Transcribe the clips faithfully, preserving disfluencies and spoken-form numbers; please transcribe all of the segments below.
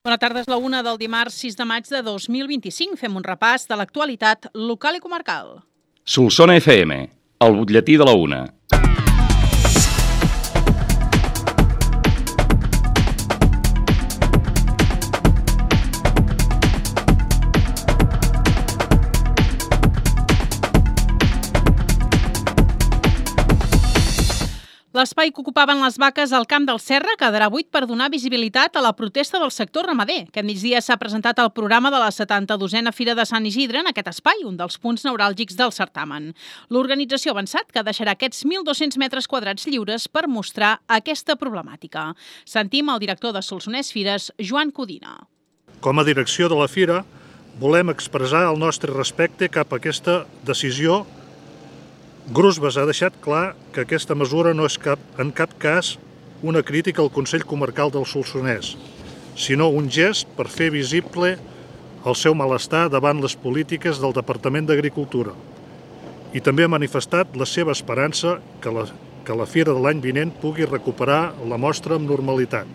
Bona tarda, és la una del dimarts sis de maig de dos mil vint-i-cinc. Fem un repàs de l'actualitat local i comarcal. Solsona F M, el butlletí de la una. L'espai que ocupaven les vaques al Camp del Serra quedarà buit per donar visibilitat a la protesta del sector ramader. Aquest migdia s'ha presentat el programa de la setanta-dosena Fira de Sant Isidre en aquest espai, un dels punts neuràlgics del certamen. L'organització ha avançat que deixarà aquests mil dos-cents metres quadrats lliures per mostrar aquesta problemàtica. Sentim el director de Solsonès Fires, Joan Codina. Com a direcció de la Fira, volem expressar el nostre respecte cap a aquesta decisió. Grusbas ha deixat clar que aquesta mesura no és cap, en cap cas una crítica al Consell Comarcal del Solsonès, sinó un gest per fer visible el seu malestar davant les polítiques del Departament d'Agricultura. I també ha manifestat la seva esperança que la, que la Fira de l'any vinent pugui recuperar la mostra amb normalitat.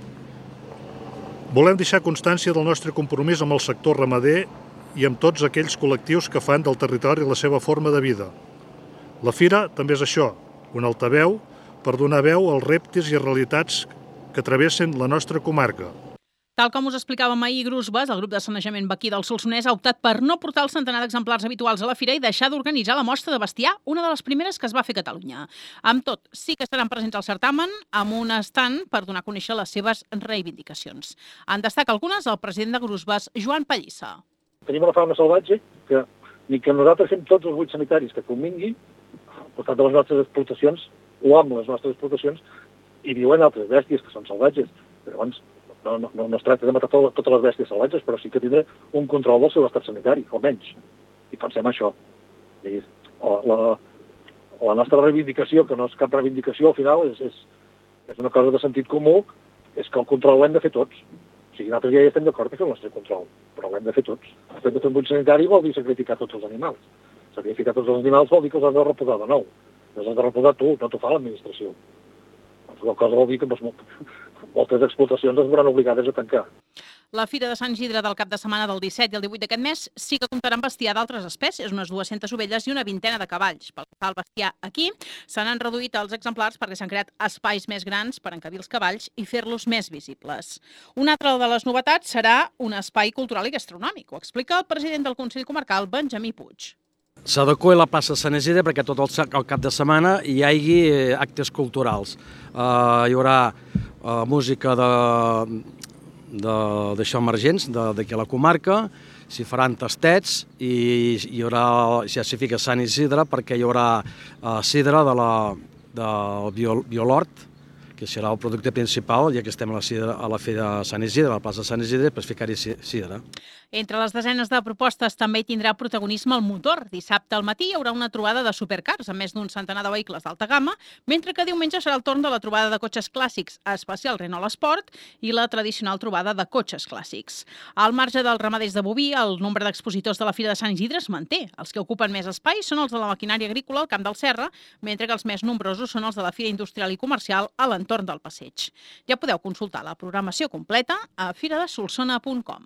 Volem deixar constància del nostre compromís amb el sector ramader i amb tots aquells col·lectius que fan del territori la seva forma de vida. La Fira també és això, un altaveu per donar veu als reptes i realitats que travessen la nostra comarca. Tal com us explicàvem ahir, Grusbas, el grup de sanejament vaquí del Solsonès, ha optat per no portar el centenar d'exemplars habituals a la Fira i deixar d'organitzar la mostra de bestiar, una de les primeres que es va fer a Catalunya. Amb tot, sí que estaran presents al certamen amb un estand per donar a conèixer les seves reivindicacions. En destaca algunes el president de Grusbas, Joan Pallissa. Tenim una fauna salvatge que ni que nosaltres fem tots els buits sanitaris que convingui, al costat de les nostres explotacions o amb les nostres explotacions, hi viuen altres bèsties que són salvatges. Però llavors no, no, no, no es tracta de matar totes les bèsties salvatges, però sí que tindrà un control del seu estat sanitari, almenys. I pensem això. I la, la nostra reivindicació, que no és cap reivindicació, al final és, és, és una cosa de sentit comú, és que el control l'hem de fer tots. O sigui, nosaltres ja estem d'acord que fem el nostre control, però l'hem de fer tots. El fet de fer un buit sanitari vol dir sacrificar tots els animals. Sacrificar tots els animals vol dir que els has de reposar de nou. Els has de reposar tu, no t'ho fa l'administració. La cosa vol dir que moltes explotacions es veuran obligades a tancar. La Fira de Sant Isidre del cap de setmana del disset i el divuit d'aquest mes sí que comptarà amb bestiar d'altres espècies, unes dues-centes ovelles i una vintena de cavalls. Pel que fa al bestiar aquí, se n'han reduït els exemplars perquè s'han creat espais més grans per encabir els cavalls i fer-los més visibles. Una altra de les novetats serà un espai cultural i gastronòmic. Ho explica el president del Consell Comarcal, Benjamí Puig. S'adequa la plaça de Sant Isidre perquè tot el, el cap de setmana hi hagi actes culturals. Uh, hi haurà uh, música de, de, d'això emergents d'aquí a la comarca, s'hi faran tastets i hi haurà, ja s'hi fica Sant Isidre perquè hi haurà uh, sidra de la, del Biol, Biolort, que serà el producte principal, ja que estem a la, sidra, a la Fira de Sant Isidre, a la plaça de Sant Isidre, per ficar-hi sidra. Entre les desenes de propostes també hi tindrà protagonisme el motor. Dissabte al matí hi haurà una trobada de supercars amb més d'un centenar de vehicles d'alta gamma, mentre que diumenge serà el torn de la trobada de cotxes clàssics, especial Renault Sport, i la tradicional trobada de cotxes clàssics. Al marge dels ramaders de boví, el nombre d'expositors de la Fira de Sant Isidre es manté. Els que ocupen més espai són els de la maquinària agrícola al Camp del Serra, mentre que els més nombrosos són els de la Fira Industrial i Comercial a l'entorn del passeig. Ja podeu consultar la programació completa a firadesolsona punt com.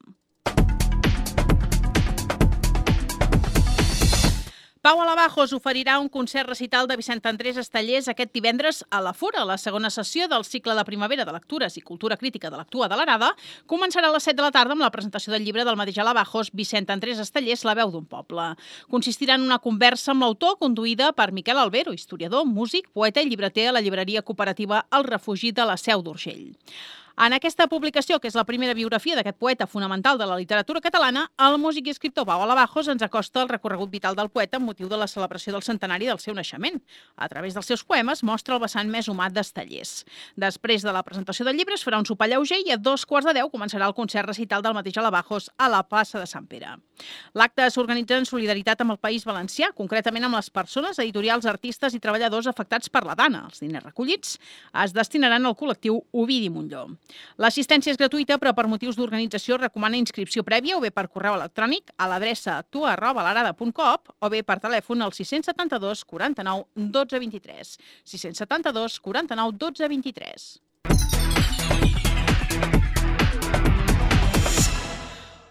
Pau Alabajos oferirà un concert recital de Vicent Andrés Estellés aquest divendres a la Fura. La segona sessió del cicle de primavera de lectures i cultura crítica de l'Actua de l'Arada començarà a les set de la tarda amb la presentació del llibre del mateix Alabajos, Vicent Andrés Estellés, La veu d'un poble. Consistirà en una conversa amb l'autor conduïda per Miquel Albero, historiador, músic, poeta i llibreter a la llibreria cooperativa El Refugi de la Seu d'Urgell. En aquesta publicació, que és la primera biografia d'aquest poeta fonamental de la literatura catalana, el músic i escriptor Pau Alabajos ens acosta el recorregut vital del poeta amb motiu de la celebració del centenari del seu naixement. A través dels seus poemes mostra el vessant més humà d'Estellés. Després de la presentació del llibre es farà un sopar lleuger i a dos quarts de deu començarà el concert recital del mateix Alabajos a la plaça de Sant Pere. L'acte s'organitza en solidaritat amb el País Valencià, concretament amb les persones, editorials, artistes i treballadors afectats per la Dana. Els diners recollits es destinaran al col·lectiu Ovidi Montllor. L'assistència és gratuïta, però per motius d'organització recomana inscripció prèvia o bé per correu electrònic a l'adreça actua arroba l'arada punt com o bé per telèfon al sis set dos quaranta-nou dotze vint-i-tres. sis set dos quaranta-nou dotze vint-i-tres.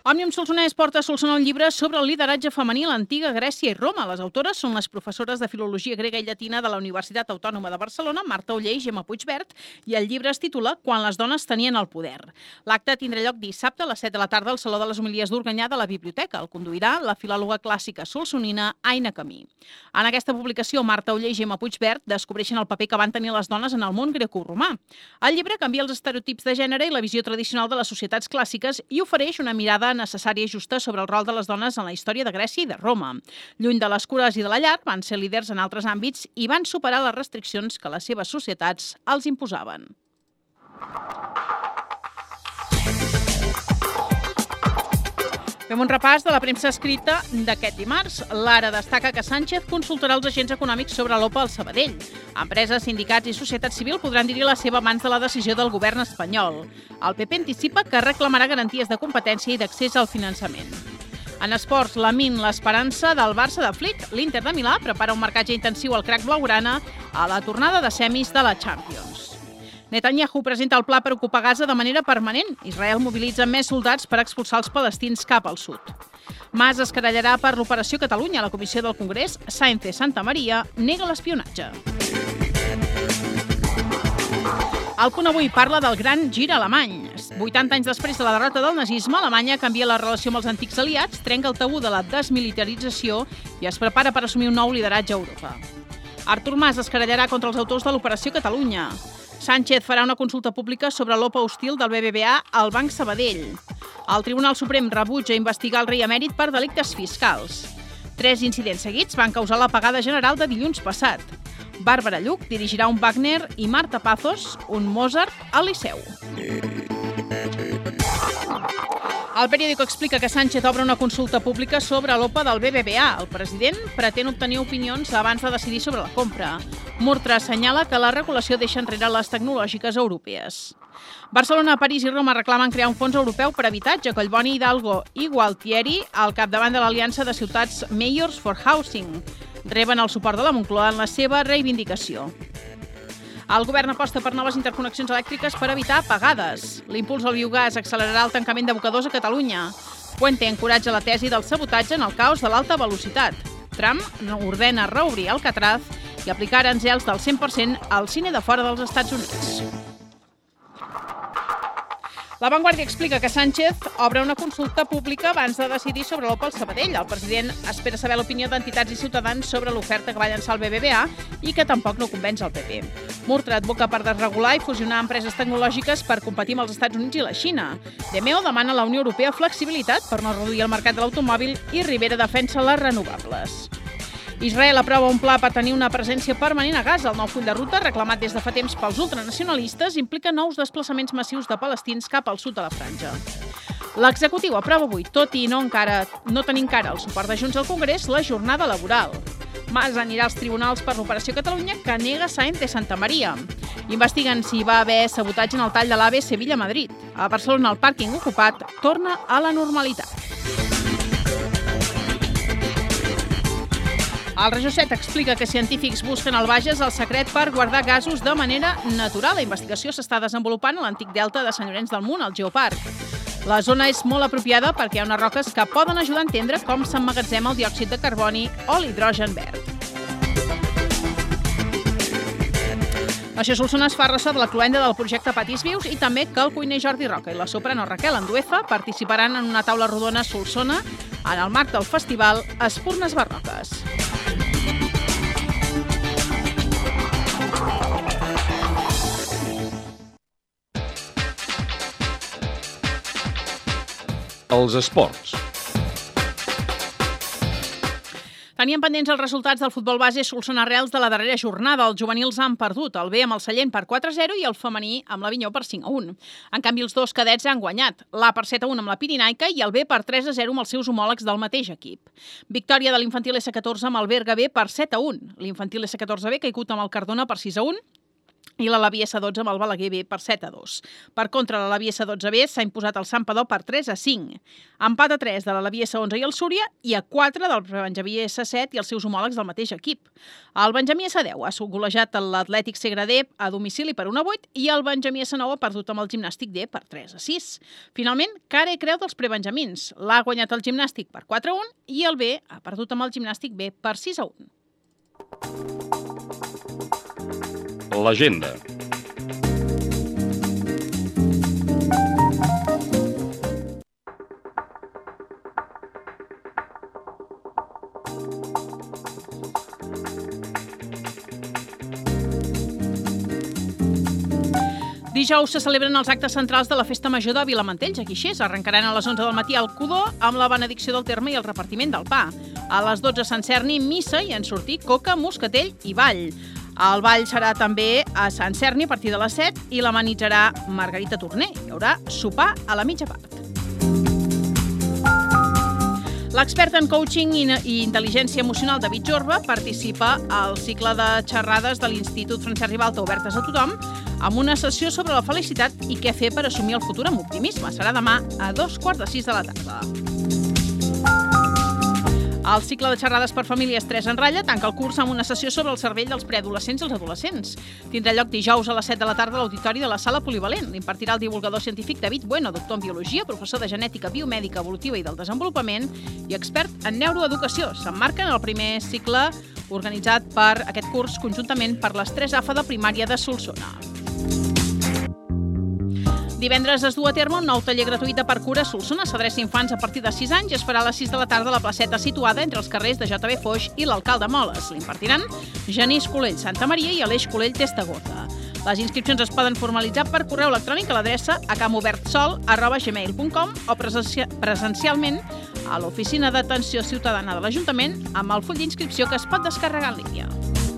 Òmnium Solsonès porta a Solsona un llibre sobre el lideratge femení a l'antiga Grècia i Roma. Les autores són les professores de Filologia Grega i Llatina de la Universitat Autònoma de Barcelona, Marta Oller i Gemma Puigvert, i el llibre es titula Quan les dones tenien el poder. L'acte tindrà lloc dissabte a les set de la tarda al Saló de les Homilies d'Organyà de la Biblioteca. El conduirà la filòloga clàssica solsonina Aina Camí. En aquesta publicació, Marta Oller i Gemma Puigvert descobreixen el paper que van tenir les dones en el món grecoromà. El llibre canvia els estereotips de gènere i la visió tradicional de les societats clàssiques i ofereix una mirada necessària i justa sobre el rol de les dones en la història de Grècia i de Roma. Lluny de les cures i de la llar, van ser líders en altres àmbits i van superar les restriccions que les seves societats els imposaven. Fem un repàs de la premsa escrita d'aquest dimarts. L'Ara destaca que Sánchez consultarà els agents econòmics sobre l'O P A al Sabadell. Empreses, sindicats i societat civil podran dir-hi la seva abans de la decisió del govern espanyol. El P P anticipa que reclamarà garanties de competència i d'accés al finançament. En esports, la Min, l'esperança del Barça de Flick. L'Inter de Milà prepara un marcatge intensiu al crack blaugrana a la tornada de semis de la Champions. Netanyahu presenta el pla per ocupar Gaza de manera permanent. Israel mobilitza més soldats per expulsar els palestins cap al sud. Mas es querellarà per l'Operació Catalunya. La Comissió del Congrés, Sáenz de Santa Maria, nega l'espionatge. El Punt Avui parla del gran gir alemany. vuitanta anys després de la derrota del nazisme, Alemanya canvia la relació amb els antics aliats, trenca el tabú de la desmilitarització i es prepara per assumir un nou lideratge a Europa. Artur Mas es querellarà contra els autors de l'Operació Catalunya. Sánchez farà una consulta pública sobre l'O P A hostil del B B V A al Banc Sabadell. El Tribunal Suprem rebutja investigar el rei emèrit per delictes fiscals. Tres incidents seguits van causar l'apagada general de dilluns passat. Bàrbara Lluch dirigirà un Wagner i Marta Pazos un Mozart al Liceu. El periòdico explica que Sánchez obre una consulta pública sobre l'O P A del B B V A. El president pretén obtenir opinions abans de decidir sobre la compra. Murtra assenyala que la regulació deixa enrere les tecnològiques europees. Barcelona, París i Roma reclamen crear un fons europeu per habitatge. Collboni, Hidalgo i Gualtieri, al capdavant de l'Aliança de Ciutats Mayors for Housing, reben el suport de la Moncloa en la seva reivindicació. El govern aposta per noves interconnexions elèctriques per evitar apagades. L'impuls al biogàs accelerarà el tancament d'abocadors a Catalunya. Puente encoratja la tesi del sabotatge en el caos de l'alta velocitat. Trump ordena reobrir Alcatraz i aplicar aranzels del cent per cent al cine de fora dels Estats Units. La Vanguardia explica que Sánchez obre una consulta pública abans de decidir sobre l'O P A al Sabadell. El president espera saber l'opinió d'entitats i ciutadans sobre l'oferta que va llançar el B B V A i que tampoc no convenç el P P. Murtra advoca per desregular i fusionar empreses tecnològiques per competir amb els Estats Units i la Xina. Demeo demana a la Unió Europea flexibilitat per no reduir el mercat de l'automòbil i Rivera defensa les renovables. Israel aprova un pla per tenir una presència permanent a Gaza. El nou full de ruta, reclamat des de fa temps pels ultranacionalistes, implica nous desplaçaments massius de palestins cap al sud de la franja. L'executiu aprova avui, tot i no, encara, no tenir encara el suport de Junts al Congrés, la jornada laboral. Mas anirà als tribunals per l'Operació Catalunya que nega Sáenz de Santa Maria. Investiguen si va haver sabotatge en el tall de l'AVE Sevilla-Madrid. A Barcelona el pàrquing ocupat torna a la normalitat. El Regió set explica que científics busquen al Bages el secret per guardar gasos de manera natural. La investigació s'està desenvolupant a l'antic delta de Sant Llorenç del Munt, al Geoparc. La zona és molt apropiada perquè hi ha unes roques que poden ajudar a entendre com s'emmagatzema el diòxid de carboni o l'hidrogen verd. Això Solsona es fa ressò de la cloenda del projecte Patis Vius i també que el cuiner Jordi Roca i la soprano Raquel Andueza participaran en una taula rodona Solsona en el marc del festival Espurnes Barroques. Els esports. Tenien pendents els resultats del futbol base Solsona Reals de la darrera jornada. Els juvenils han perdut, el B amb el Sallent per quatre a zero i el femení amb l'Avinyó per cinc a un. En canvi, els dos cadets han guanyat, l'A per set a un amb la Pirinaica i el B per tres a zero amb els seus homòlegs del mateix equip. Victòria de l'infantil essa catorze amb el Berga B per set a un. L'infantil essa catorze B caigut amb el Cardona per sis a un i l'Alaví S dotze amb el Balaguer B per set a dos. Per contra, l'Alaví S dotze B s'ha imposat el Santpedor per tres a cinc. Empat a tres de l'Alaví S onze i el Súria i a quatre del Benjamí S set i els seus homòlegs del mateix equip. El Benjamí S deu ha golejat l'Atlètic Segre D a domicili per un a vuit i el Benjamí S nou ha perdut amb el Gimnàstic D per tres a sis. Finalment, cara i creu dels prebenjamins. L'A ha guanyat el Gimnàstic per quatre a un i el B ha perdut amb el Gimnàstic B per sis a un. L'agenda. Dijous se celebren els actes centrals de la Festa Major de Vilamantells, a Guixers. Arrencaran a les onze del matí al Codó amb la benedicció del terme i el repartiment del pa. A les dotze a Sant Cerni, missa i en sortir coca, moscatell i ball. El ball serà també a Sant Cerni a partir de les set i l'amenitzarà Margarita Torner. Hi haurà sopar a la mitja part. L'expert en coaching i intel·ligència emocional David Jorba participa al cicle de xerrades de l'Institut Francesc Ribalta obertes a tothom amb una sessió sobre la felicitat i què fer per assumir el futur amb optimisme. Serà demà a dos quarts de sis de la tarda. El cicle de xerrades per famílies tres en ratlla tanca el curs amb una sessió sobre el cervell dels preadolescents i els adolescents. Tindrà lloc dijous a les set de la tarda a l'auditori de la Sala Polivalent. L'impartirà el divulgador científic David Bueno, doctor en biologia, professor de genètica biomèdica evolutiva i del desenvolupament i expert en neuroeducació. S'emmarca en el primer cicle organitzat per aquest curs conjuntament per les tres A F A de primària de Solsona. Divendres es du a terme un nou taller gratuït de parkour a Solsona. S'adreça a infants a partir de sis anys i es farà a les sis de la tarda a la placeta situada entre els carrers de J B Foix i l'Alcalde Moles. L'impartiran Genís Colell Santa Maria i Aleix Colell Testagorda. Les inscripcions es poden formalitzar per correu electrònic a l'adreça a camobertsol arroba gmail punt com o presencialment a l'oficina d'atenció ciutadana de l'Ajuntament amb el full d'inscripció que es pot descarregar en línia.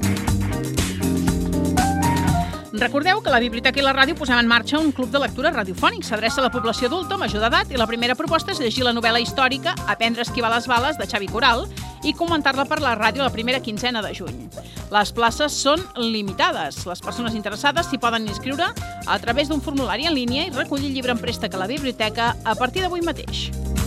Recordeu que a la Biblioteca i la Ràdio posem en marxa un club de lectura radiofònic. S'adreça a la població adulta, major d'edat, i la primera proposta és llegir la novel·la històrica Aprendre a esquivar les bales, de Xavi Coral, i comentar-la per la ràdio la primera quinzena de juny. Les places són limitades. Les persones interessades s'hi poden inscriure a través d'un formulari en línia i recollir el llibre en préstec a la biblioteca a partir d'avui mateix.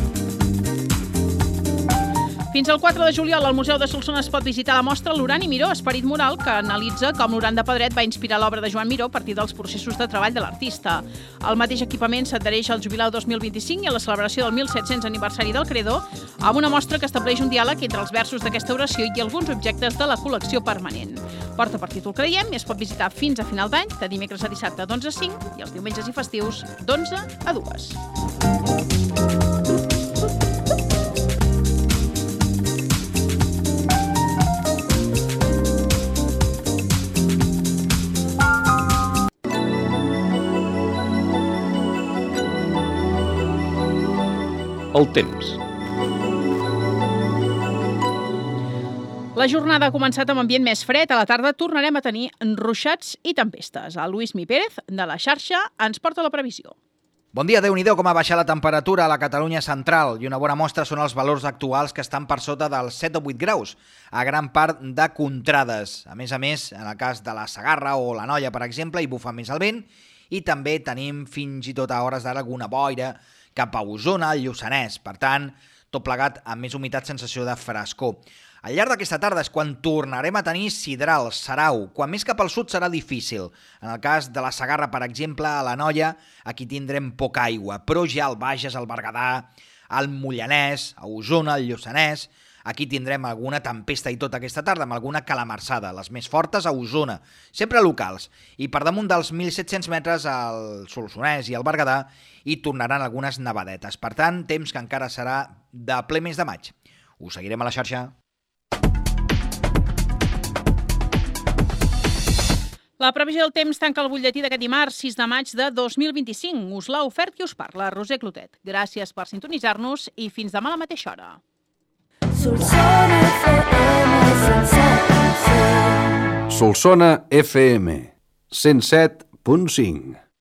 Fins al quatre de juliol al Museu de Solsona es pot visitar la mostra L'Urani Miró, Esperit Moral, que analitza com l'Uran de Pedret va inspirar l'obra de Joan Miró a partir dels processos de treball de l'artista. El mateix equipament s'adhereix al Jubilau dos mil vint-i-cinc i a la celebració del mil set-cents aniversari del Credo, amb una mostra que estableix un diàleg entre els versos d'aquesta oració i alguns objectes de la col·lecció permanent. Porta per títol Creiem i es pot visitar fins a final d'any, de dimecres a dissabte d'onze a cinc i els diumenges i festius d'onze a dues. El temps. La jornada ha començat amb ambient més fred. A la tarda tornarem a tenir ruixats i tempestes. El Lluís Mi Pérez, de la xarxa, ens porta la previsió. Bon dia, Déu-n'hi-do com ha baixat la temperatura a la Catalunya central i una bona mostra són els valors actuals que estan per sota dels set o vuit graus, a gran part de contrades. A més a més, en el cas de la Segarra o l'Anoia, per exemple, hi bufa més el vent i també tenim fins i tot a hores d'ara alguna boira cap a Osona, al Lluçanès. Per tant, tot plegat amb més humitat, sensació de frescor. Al llarg d'aquesta tarda és quan tornarem a tenir sidral, sarau. Quan més cap al sud serà difícil. En el cas de la Segarra, per exemple, a l'Anoia, aquí tindrem poca aigua. Però ja al Bages, al Berguedà, al Mollanès, a Osona, al Lluçanès, aquí tindrem alguna tempesta i tota aquesta tarda, amb alguna calamarsada, les més fortes a Osona, sempre locals. I per damunt dels mil set-cents metres al Solsonès i al Berguedà hi tornaran algunes nevadetes. Per tant, temps que encara serà de ple mes de maig. Us seguirem a la xarxa. La previsió del temps tanca el butlletí d'aquest dimarts, sis de maig de dos mil vint-i-cinc. Us l'ha ofert qui us parla, Roser Clotet. Gràcies per sintonitzar-nos i fins demà a la mateixa hora. Solsona F M cent set punt cinc. Solsona F M cent set punt cinc.